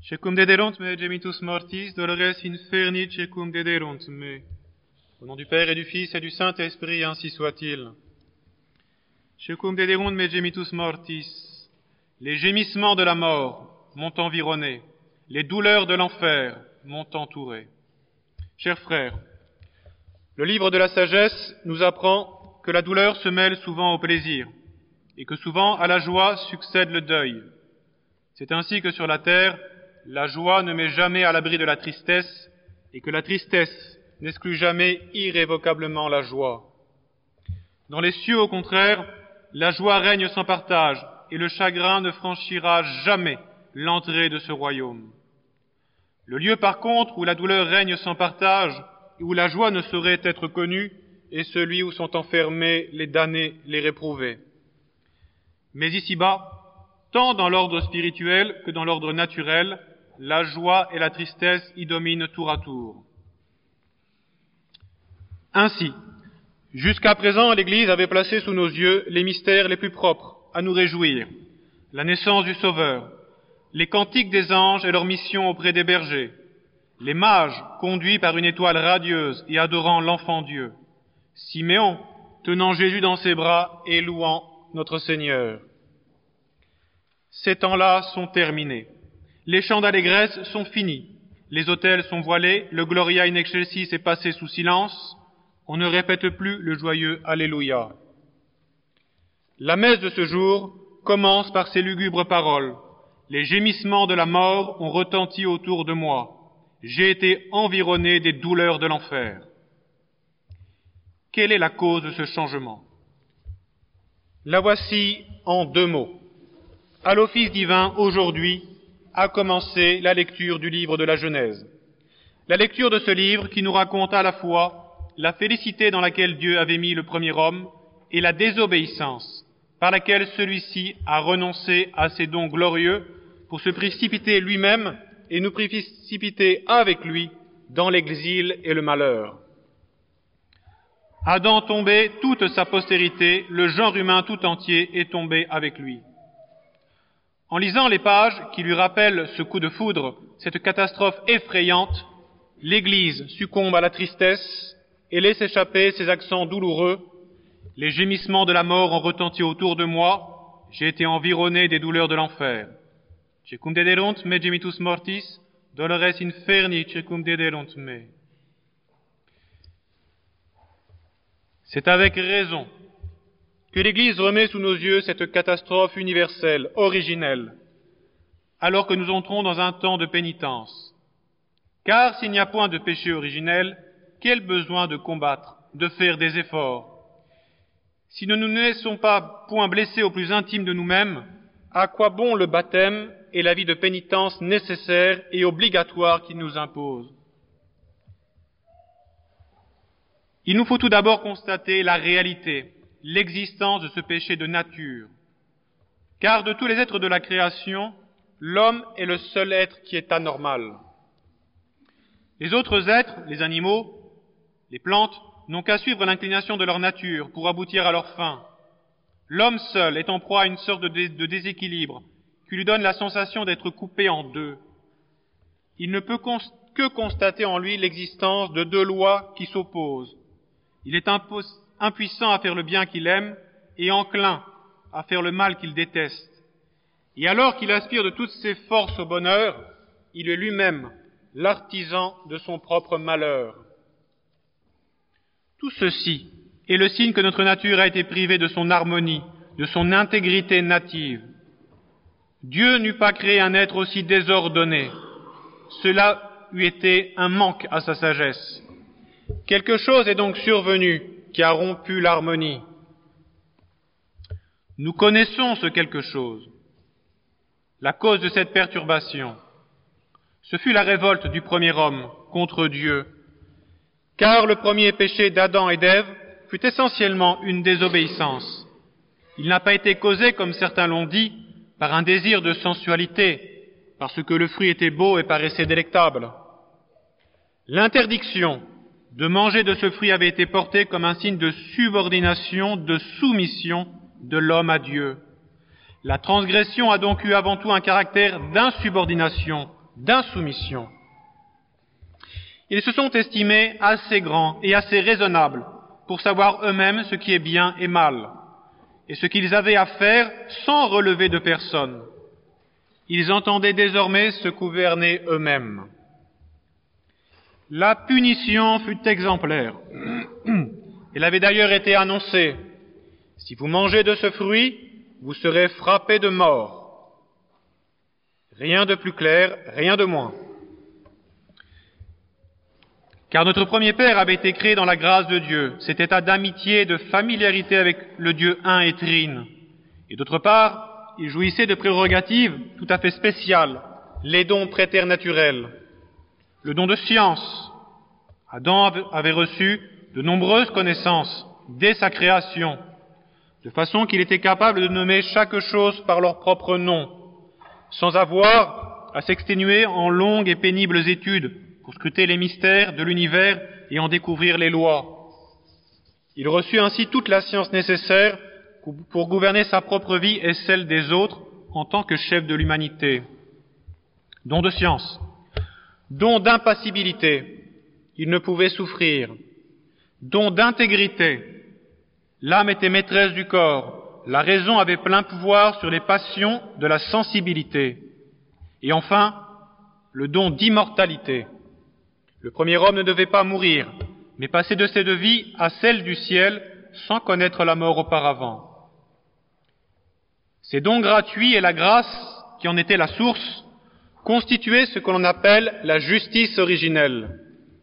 Cecum dederunt me gemitus mortis, dolores inferni cecum dederunt me. Au nom du Père et du Fils et du Saint-Esprit, ainsi soit-il. Cecum dederunt me gemitus mortis. Les gémissements de la mort m'ont environné, les douleurs de l'enfer m'ont entouré. Chers frères, le livre de la sagesse nous apprend que la douleur se mêle souvent au plaisir, et que souvent à la joie succède le deuil. C'est ainsi que sur la terre, la joie ne met jamais à l'abri de la tristesse, et que la tristesse n'exclut jamais irrévocablement la joie. Dans les cieux, au contraire, la joie règne sans partage, et le chagrin ne franchira jamais l'entrée de ce royaume. Le lieu, par contre, où la douleur règne sans partage, et où la joie ne saurait être connue, est celui où sont enfermés les damnés, les réprouvés. Mais ici-bas, tant dans l'ordre spirituel que dans l'ordre naturel, la joie et la tristesse y dominent tour à tour. Ainsi, jusqu'à présent, l'Église avait placé sous nos yeux les mystères les plus propres à nous réjouir, la naissance du Sauveur, les cantiques des anges et leur mission auprès des bergers, les mages conduits par une étoile radieuse et adorant l'enfant Dieu, Siméon tenant Jésus dans ses bras et louant notre Seigneur. Ces temps-là sont terminés. Les chants d'allégresse sont finis. Les autels sont voilés, le Gloria in excelsis est passé sous silence. On ne répète plus le joyeux Alléluia. La messe de ce jour commence par ces lugubres paroles. Les gémissements de la mort ont retenti autour de moi. J'ai été environné des douleurs de l'enfer. Quelle est la cause de ce changement? La voici en 2 mots. À l'office divin, aujourd'hui, a commencé la lecture du livre de la Genèse. La lecture de ce livre qui nous raconte à la fois la félicité dans laquelle Dieu avait mis le premier homme et la désobéissance par laquelle celui-ci a renoncé à ses dons glorieux pour se précipiter lui-même et nous précipiter avec lui dans l'exil et le malheur. Adam tombé, toute sa postérité, le genre humain tout entier est tombé avec lui. En lisant les pages qui lui rappellent ce coup de foudre, cette catastrophe effrayante, l'Église succombe à la tristesse et laisse échapper ses accents douloureux. Les gémissements de la mort ont retenti autour de moi, j'ai été environné des douleurs de l'enfer. Cecum dederunt me gemitus mortis, dolores inferni cecum dederunt me. C'est avec raison que l'Église remet sous nos yeux cette catastrophe universelle, originelle, alors que nous entrons dans un temps de pénitence. Car s'il n'y a point de péché originel, quel besoin de combattre, de faire des efforts? Si nous ne nous laissons pas point blesser au plus intime de nous-mêmes, à quoi bon le baptême et la vie de pénitence nécessaire et obligatoire qu'il nous impose? Il nous faut tout d'abord constater la réalité, l'existence de ce péché de nature. Car de tous les êtres de la création, l'homme est le seul être qui est anormal. Les autres êtres, les animaux, les plantes, n'ont qu'à suivre l'inclination de leur nature pour aboutir à leur fin. L'homme seul est en proie à une sorte de déséquilibre qui lui donne la sensation d'être coupé en deux. Il ne peut que constater en lui l'existence de 2 lois qui s'opposent. Il est impuissant à faire le bien qu'il aime et enclin à faire le mal qu'il déteste. Et alors qu'il aspire de toutes ses forces au bonheur, il est lui-même l'artisan de son propre malheur. Tout ceci est le signe que notre nature a été privée de son harmonie, de son intégrité native. Dieu n'eût pas créé un être aussi désordonné. Cela eût été un manque à sa sagesse. Quelque chose est donc survenu qui a rompu l'harmonie. Nous connaissons ce quelque chose. La cause de cette perturbation, ce fut la révolte du premier homme contre Dieu, car le premier péché d'Adam et d'Ève fut essentiellement une désobéissance. Il n'a pas été causé, comme certains l'ont dit, par un désir de sensualité, parce que le fruit était beau et paraissait délectable. L'interdiction de manger de ce fruit avait été portée comme un signe de subordination, de soumission de l'homme à Dieu. La transgression a donc eu avant tout un caractère d'insubordination d'insoumission. Ils se sont estimés assez grands et assez raisonnables pour savoir eux-mêmes ce qui est bien et mal, et ce qu'ils avaient à faire sans relever de personne. Ils entendaient désormais se gouverner eux-mêmes. La punition fut exemplaire. Elle avait d'ailleurs été annoncée. Si vous mangez de ce fruit, vous serez frappés de mort. Rien de plus clair, rien de moins. Car notre premier père avait été créé dans la grâce de Dieu, cet état d'amitié et de familiarité avec le Dieu un et trine. Et d'autre part, il jouissait de prérogatives tout à fait spéciales, les dons préternaturels. Le don de science. Adam avait reçu de nombreuses connaissances dès sa création, de façon qu'il était capable de nommer chaque chose par leur propre nom, sans avoir à s'exténuer en longues et pénibles études pour scruter les mystères de l'univers et en découvrir les lois. Il reçut ainsi toute la science nécessaire pour gouverner sa propre vie et celle des autres en tant que chef de l'humanité. Don de science, don d'impassibilité, il ne pouvait souffrir, don d'intégrité, l'âme était maîtresse du corps, la raison avait plein pouvoir sur les passions de la sensibilité, et enfin, le don d'immortalité. Le premier homme ne devait pas mourir, mais passer de cette vie à celle du ciel sans connaître la mort auparavant. Ces dons gratuits et la grâce qui en était la source constituaient ce que l'on appelle la justice originelle.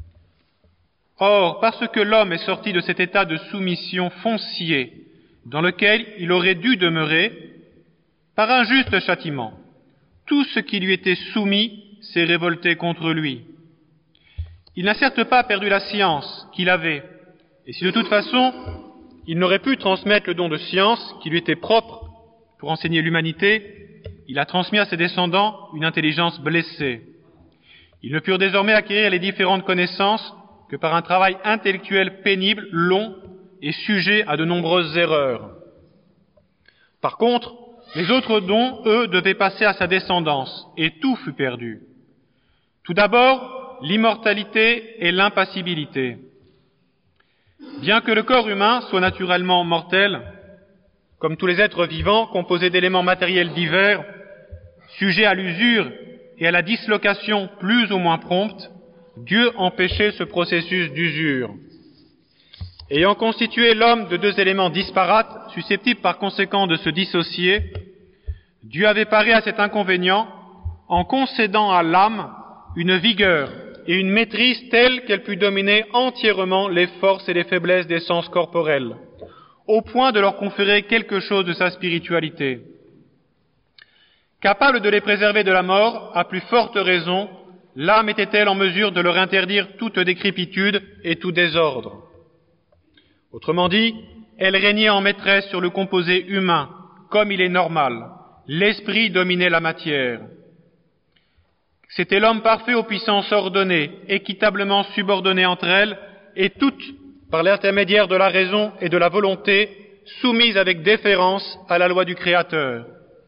Or, parce que l'homme est sorti de cet état de soumission foncier dans lequel il aurait dû demeurer, par un juste châtiment, tout ce qui lui était soumis s'est révolté contre lui. Il n'a certes pas perdu la science qu'il avait, et si de toute façon il n'aurait pu transmettre le don de science qui lui était propre pour enseigner l'humanité, il a transmis à ses descendants une intelligence blessée. Ils ne purent désormais acquérir les différentes connaissances que par un travail intellectuel pénible, long et sujet à de nombreuses erreurs. Par contre, les autres dons, eux, devaient passer à sa descendance, et tout fut perdu. Tout d'abord, l'immortalité et l'impassibilité. Bien que le corps humain soit naturellement mortel, comme tous les êtres vivants composés d'éléments matériels divers, sujets à l'usure et à la dislocation plus ou moins prompte, Dieu empêchait ce processus d'usure. Ayant constitué l'homme de deux éléments disparates, susceptibles par conséquent de se dissocier, Dieu avait paré à cet inconvénient en concédant à l'âme une vigueur et une maîtrise telle qu'elle pût dominer entièrement les forces et les faiblesses des sens corporels, au point de leur conférer quelque chose de sa spiritualité. Capable de les préserver de la mort, à plus forte raison, l'âme était-elle en mesure de leur interdire toute décrépitude et tout désordre. Autrement dit, elle régnait en maîtresse sur le composé humain, comme il est normal. L'esprit dominait la matière. C'était l'homme parfait aux puissances ordonnées, équitablement subordonnées entre elles, et toutes, par l'intermédiaire de la raison et de la volonté, soumises avec déférence à la loi du Créateur.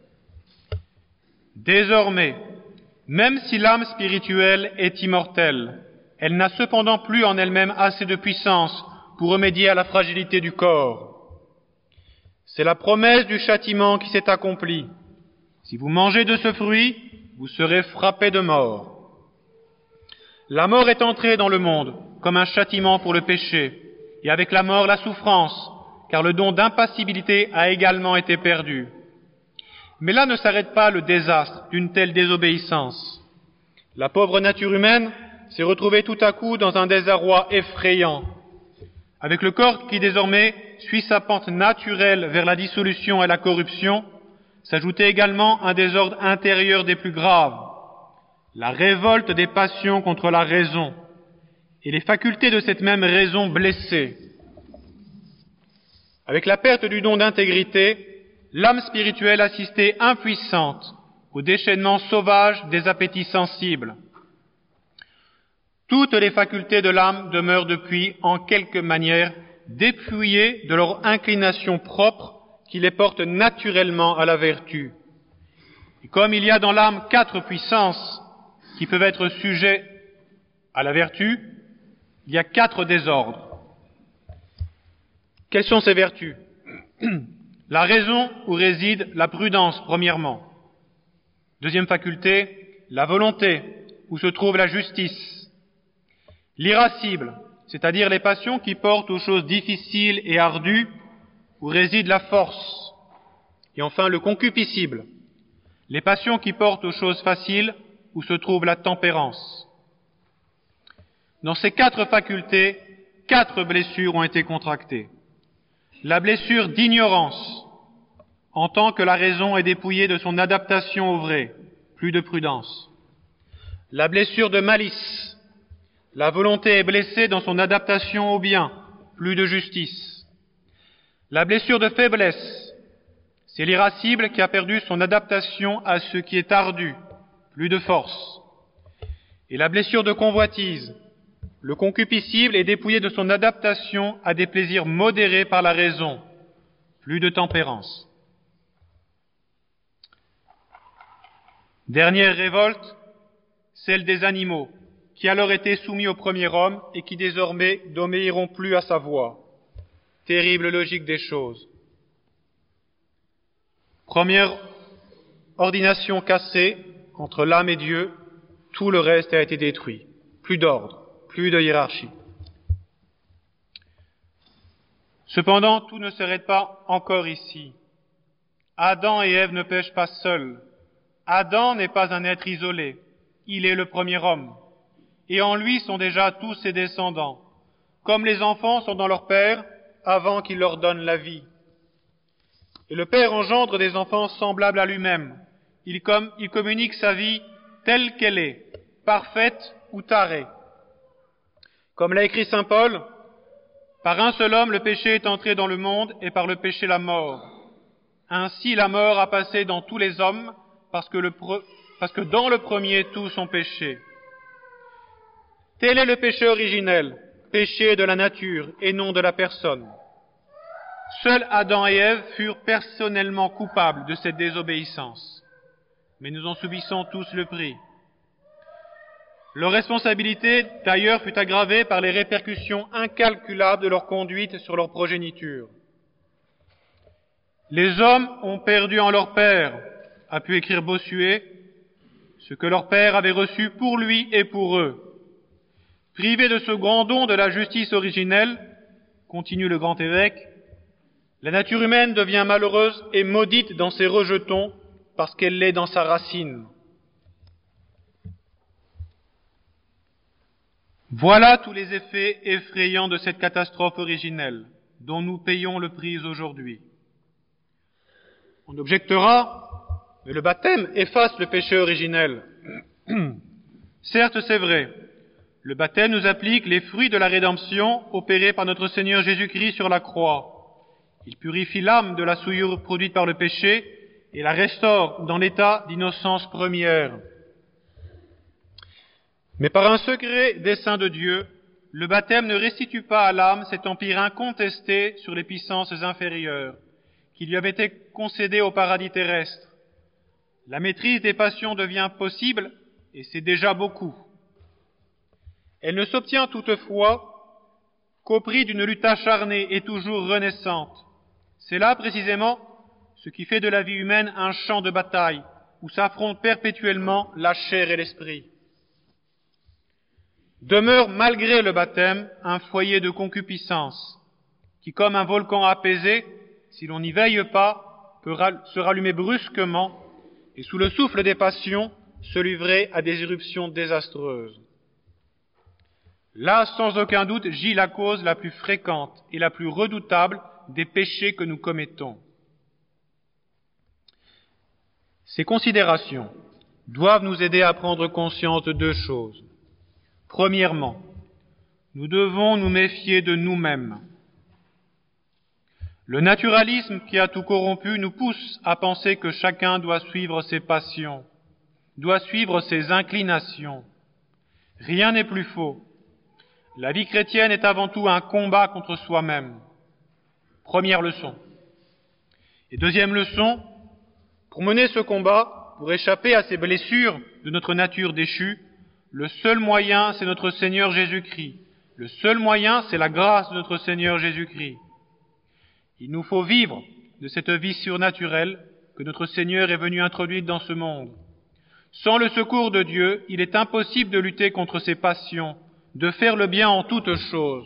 Désormais, même si l'âme spirituelle est immortelle, elle n'a cependant plus en elle-même assez de puissance pour remédier à la fragilité du corps. C'est la promesse du châtiment qui s'est accomplie. Si vous mangez de ce fruit, vous serez frappés de mort. La mort est entrée dans le monde comme un châtiment pour le péché, et avec la mort la souffrance, car le don d'impassibilité a également été perdu. Mais là ne s'arrête pas le désastre d'une telle désobéissance. La pauvre nature humaine s'est retrouvée tout à coup dans un désarroi effrayant. Avec le corps qui désormais suit sa pente naturelle vers la dissolution et la corruption, s'ajoutait également un désordre intérieur des plus graves, la révolte des passions contre la raison, et les facultés de cette même raison blessées. Avec la perte du don d'intégrité, l'âme spirituelle assistait impuissante au déchaînement sauvage des appétits sensibles. Toutes les facultés de l'âme demeurent depuis, en quelque manière, dépouillées de leur inclination propre qui les porte naturellement à la vertu. Et comme il y a dans l'âme 4 puissances, qui peuvent être sujets à la vertu, il y a 4 désordres. Quelles sont ces vertus? La raison où réside la prudence, premièrement. Deuxième faculté, la volonté où se trouve la justice. L'irascible, c'est-à-dire les passions qui portent aux choses difficiles et ardues, où réside la force. Et enfin, le concupiscible, les passions qui portent aux choses faciles, où se trouve la tempérance. Dans ces 4 facultés, 4 blessures ont été contractées. La blessure d'ignorance, en tant que la raison est dépouillée de son adaptation au vrai, plus de prudence. La blessure de malice, la volonté est blessée dans son adaptation au bien, plus de justice. La blessure de faiblesse, c'est l'irascible qui a perdu son adaptation à ce qui est ardu, plus de force. Et la blessure de convoitise, le concupiscible est dépouillé de son adaptation à des plaisirs modérés par la raison, plus de tempérance. Dernière révolte, celle des animaux, qui alors étaient soumis au premier homme et qui désormais n'obéiront plus à sa voix. Terrible logique des choses. Première ordination cassée entre l'âme et Dieu, tout le reste a été détruit. Plus d'ordre, plus de hiérarchie. Cependant, tout ne s'arrête pas encore ici. Adam et Ève ne pêchent pas seuls. Adam n'est pas un être isolé. Il est le premier homme. Et en lui sont déjà tous ses descendants, comme les enfants sont dans leur père avant qu'il leur donne la vie. Et le père engendre des enfants semblables à lui-même. Il communique sa vie telle qu'elle est, parfaite ou tarée. Comme l'a écrit saint Paul, par un seul homme le péché est entré dans le monde et par le péché la mort. Ainsi la mort a passé dans tous les hommes parce que dans le premier tous ont péché. Tel est le péché originel, péché de la nature et non de la personne. Seuls Adam et Ève furent personnellement coupables de cette désobéissance, mais nous en subissons tous le prix. Leur responsabilité, d'ailleurs, fut aggravée par les répercussions incalculables de leur conduite sur leur progéniture. Les hommes ont perdu en leur père, a pu écrire Bossuet, ce que leur père avait reçu pour lui et pour eux. Privés de ce grand don de la justice originelle, continue le grand évêque, la nature humaine devient malheureuse et maudite dans ses rejetons parce qu'elle l'est dans sa racine. Voilà tous les effets effrayants de cette catastrophe originelle dont nous payons le prix aujourd'hui. On objectera, mais le baptême efface le péché originel. Certes, c'est vrai, le baptême nous applique les fruits de la rédemption opérés par notre Seigneur Jésus-Christ sur la croix. Il purifie l'âme de la souillure produite par le péché et la restaure dans l'état d'innocence première. Mais par un secret dessein de Dieu, le baptême ne restitue pas à l'âme cet empire incontesté sur les puissances inférieures qui lui avait été concédé au paradis terrestre. La maîtrise des passions devient possible, et c'est déjà beaucoup. Elle ne s'obtient toutefois qu'au prix d'une lutte acharnée et toujours renaissante. C'est là précisément ce qui fait de la vie humaine un champ de bataille où s'affrontent perpétuellement la chair et l'esprit. Demeure malgré le baptême un foyer de concupiscence qui, comme un volcan apaisé, si l'on n'y veille pas, peut se rallumer brusquement et sous le souffle des passions se livrer à des éruptions désastreuses. Là, sans aucun doute, gît la cause la plus fréquente et la plus redoutable des péchés que nous commettons. Ces considérations doivent nous aider à prendre conscience de 2 choses. Premièrement, nous devons nous méfier de nous-mêmes. Le naturalisme qui a tout corrompu nous pousse à penser que chacun doit suivre ses passions, doit suivre ses inclinations. Rien n'est plus faux. La vie chrétienne est avant tout un combat contre soi-même. Première leçon. Et deuxième leçon, pour mener ce combat, pour échapper à ces blessures de notre nature déchue, Le seul moyen, c'est notre Seigneur Jésus-Christ. Le seul moyen, c'est la grâce de notre Seigneur Jésus-Christ. Il nous faut vivre de cette vie surnaturelle que notre Seigneur est venu introduire dans ce monde. Sans le secours de Dieu, il est impossible de lutter contre ses passions, de faire le bien en toutes choses.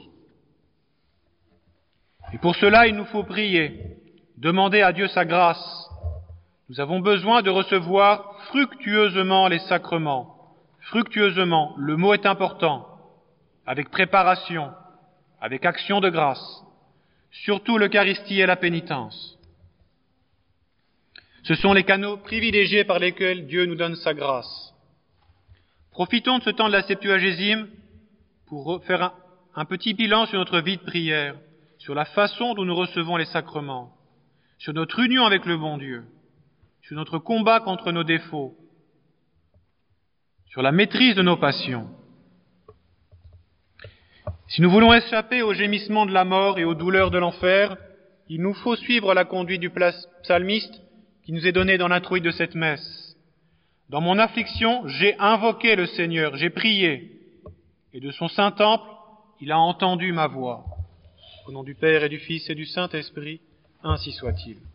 Et pour cela, il nous faut prier, demander à Dieu sa grâce. Nous avons besoin de recevoir fructueusement les sacrements. Fructueusement, le mot est important, avec préparation, avec action de grâce, surtout l'Eucharistie et la pénitence. Ce sont les canaux privilégiés par lesquels Dieu nous donne sa grâce. Profitons de ce temps de la Septuagésime pour faire un petit bilan sur notre vie de prière, sur la façon dont nous recevons les sacrements, sur notre union avec le bon Dieu, sur notre combat contre nos défauts, sur la maîtrise de nos passions. Si nous voulons échapper aux gémissements de la mort et aux douleurs de l'enfer, il nous faut suivre la conduite du psalmiste qui nous est donnée dans l'introït de cette messe. Dans mon affliction, j'ai invoqué le Seigneur, j'ai prié, et de son saint temple, il a entendu ma voix. Au nom du Père et du Fils et du Saint-Esprit, ainsi soit-il.